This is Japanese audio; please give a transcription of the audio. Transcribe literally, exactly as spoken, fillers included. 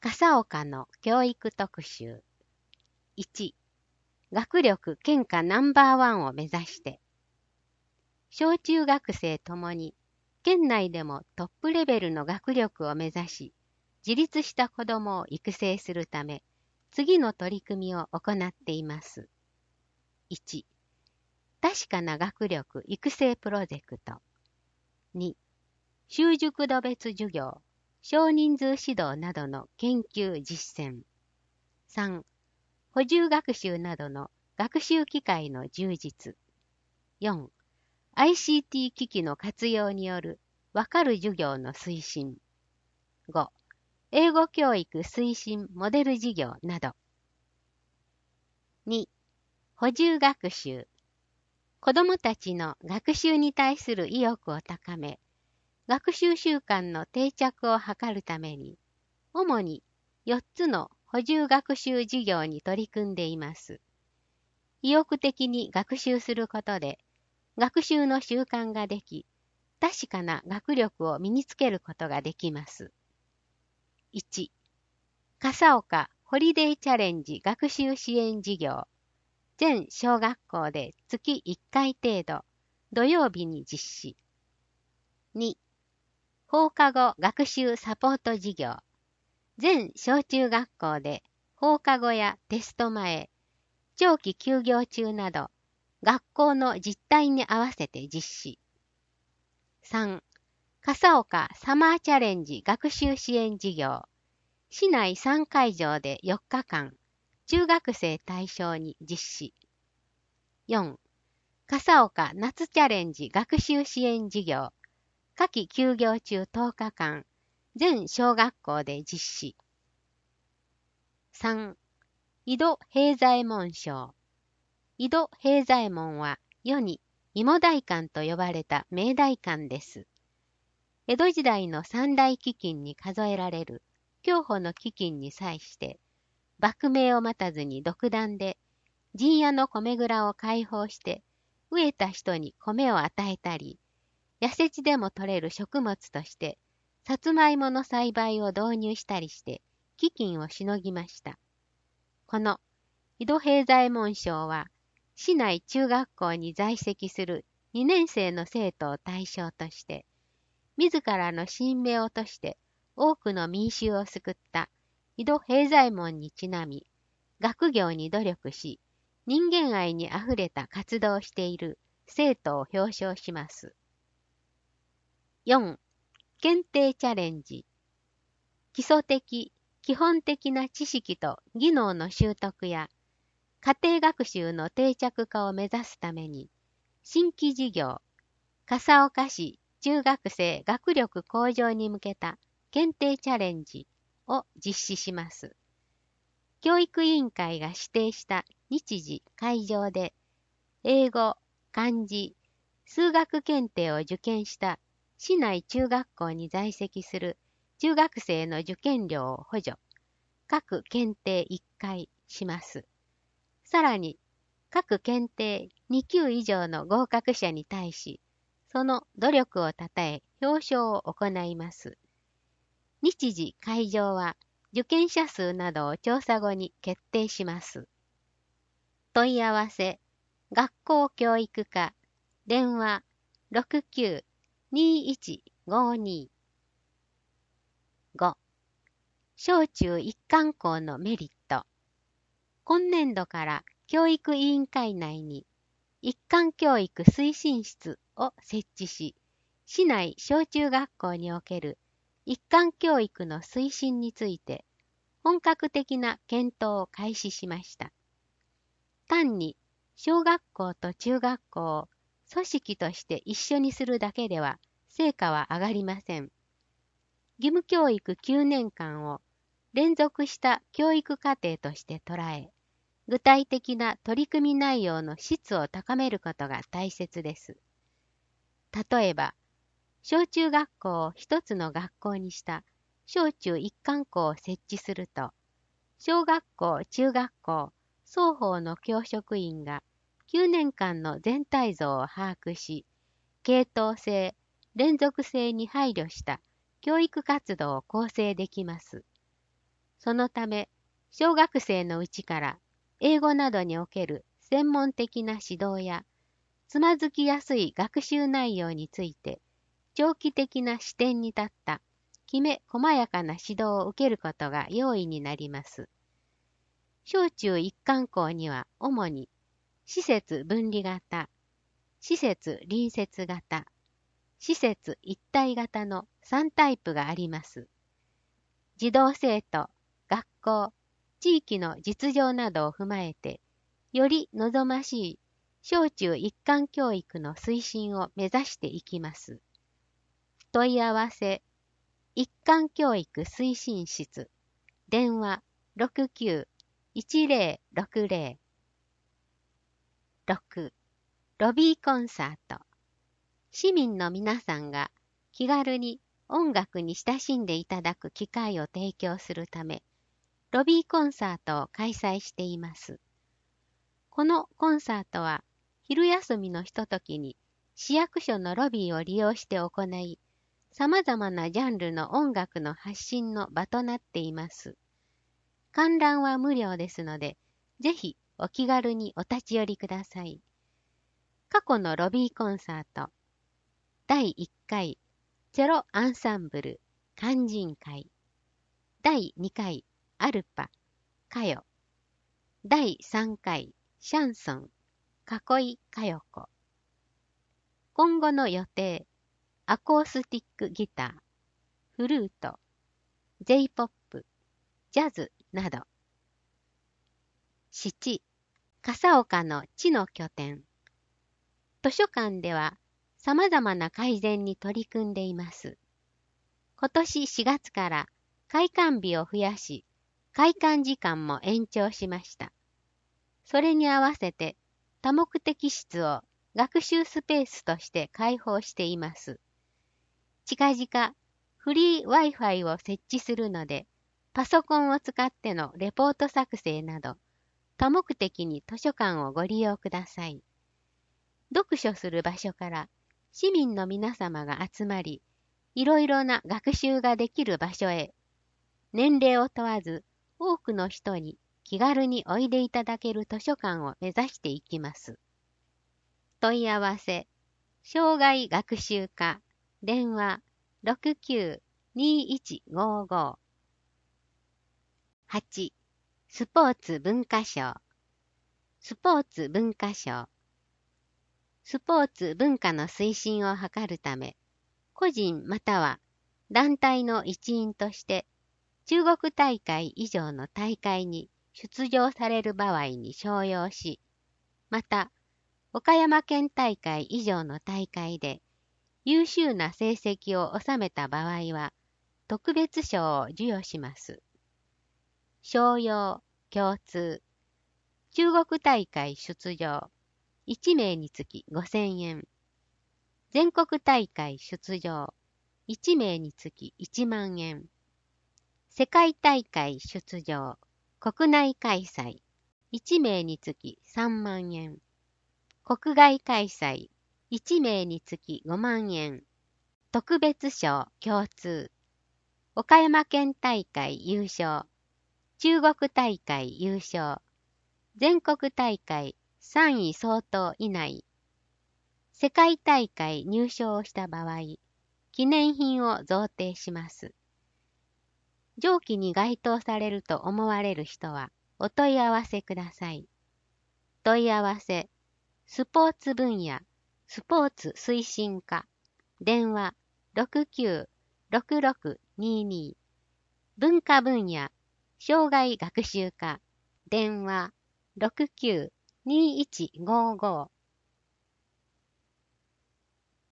笠岡の教育特集。いち、学力県下ナンバーワンを目指して。小中学生ともに県内でもトップレベルの学力を目指し、自立した子どもを育成するため、次の取り組みを行っています。いち、確かな学力育成プロジェクト。に、習熟度別授業、少人数指導などの研究実践。さん、補充学習などの学習機会の充実。よん、アイシーティー 機器の活用によるわかる授業の推進。ご、英語教育推進モデル事業など。に、補充学習。子どもたちの学習に対する意欲を高め、学習習慣の定着を図るために、主によっつの補充学習事業に取り組んでいます。意欲的に学習することで、学習の習慣ができ、確かな学力を身につけることができます。いち、笠岡ホリデーチャレンジ学習支援事業。全小学校で月いっかい程度、土曜日に実施。に、放課後学習サポート事業。全小中学校で放課後やテスト前、長期休業中など、学校の実態に合わせて実施。さん、笠岡サマーチャレンジ学習支援事業。市内さんかいじょうでよっかかん、中学生対象に実施。よん、笠岡夏チャレンジ学習支援事業。夏季休業中とおかかん、全小学校で実施。さん、井戸平左衛門賞。井戸平左衛門は世に芋代官と呼ばれた名代官です。江戸時代の三大飢饉に数えられる享保の飢饉に際して、幕命を待たずに独断で陣屋の米蔵を開放して、飢えた人に米を与えたり、野せ地でも取れる食物として、さつまいもの栽培を導入したりして、飢饉をしのぎました。この井戸平左衛門賞は、市内中学校に在籍するにねんせいの生徒を対象として、自らの身命をとして多くの民衆を救った井戸平左衛門にちなみ、学業に努力し、人間愛にあふれた活動をしている生徒を表彰します。よん、検定チャレンジ。基礎的、基本的な知識と技能の習得や、家庭学習の定着化を目指すために、新規事業、笠岡市中学生学力向上に向けた検定チャレンジを実施します。教育委員会が指定した日時、会場で、英語、漢字、数学検定を受験した市内中学校に在籍する中学生の受験料を補助、各検定いっかいします。さらに、各検定にきゅう以上の合格者に対し、その努力をたたえ表彰を行います。日時、会場は受験者数などを調査後に決定します。問い合わせ、学校教育課、電話 ろくきゅう にいち ごに。ご、小中一貫校のメリット。今年度から教育委員会内に一貫教育推進室を設置し、市内小中学校における一貫教育の推進について本格的な検討を開始しました。単に小学校と中学校を組織として一緒にするだけでは成果は上がりません。義務教育きゅうねんかんを連続した教育課程として捉え、具体的な取り組み内容の質を高めることが大切です。例えば、小中学校を一つの学校にした小中一貫校を設置すると、小学校、中学校、双方の教職員がきゅうねんかんの全体像を把握し、系統性、連続性に配慮した教育活動を構成できます。 そのため、小学生のうちから英語などにおける専門的な指導や、つまずきやすい学習内容について、長期的な視点に立ったきめ細やかな指導を受けることが容易になります。小中一貫校には主に施設分離型、施設隣接型、施設一体型のさんタイプがあります。児童生徒、学校、地域の実情などを踏まえて、より望ましい小中一貫教育の推進を目指していきます。問い合わせ、一貫教育推進室、電話 ろくきゅう いちぜろろくぜろ。ろく. ロビーコンサート。市民の皆さんが気軽に音楽に親しんでいただく機会を提供するため、ロビーコンサートを開催しています。このコンサートは昼休みのひとときに市役所のロビーを利用して行い、様々なジャンルの音楽の発信の場となっています。観覧は無料ですので、ぜひお気軽にお立ち寄りください。過去のロビーコンサート、だいいっかいチェロアンサンブル勧進会、だいにかいアルパ歌謡、だいさんかいシャンソン囲い歌謡子。今後の予定、アコースティックギター、フルート、J-ポップ、ジャズなど。しち. 笠岡の知の拠点。図書館では様々な改善に取り組んでいます。今年しがつから開館日を増やし、開館時間も延長しました。それに合わせて多目的室を学習スペースとして開放しています。近々フリー Wi-Fi を設置するので、パソコンを使ってのレポート作成など、多目的に図書館をご利用ください。読書する場所から市民の皆様が集まり、いろいろな学習ができる場所へ、年齢を問わず多くの人に気軽においでいただける図書館を目指していきます。問い合わせ、障害学習課、電話 ろくきゅう にいちごご。はち. スポーツ文化賞。スポーツ文化賞。スポーツ文化の推進を図るため、個人または団体の一員として中国大会以上の大会に出場される場合に賞用し、また岡山県大会以上の大会で優秀な成績を収めた場合は特別賞を授与します。賞用、共通、中国大会出場、いちめいにつきごせんえん。全国大会出場、いちめいにつきいちまんえん。世界大会出場、国内開催、いちめいにつきさんまんえん。国外開催、いちめいにつきごまんえん。特別賞共通、岡山県大会優勝、中国大会優勝、全国大会さんい相当以内、世界大会入賞をした場合、記念品を贈呈します。上記に該当されると思われる人はお問い合わせください。問い合わせ、スポーツ分野、スポーツ推進課、電話 ろくきゅう ろくろくにに。文化分野、障害学習課、電話 ろくきゅう にいちごご。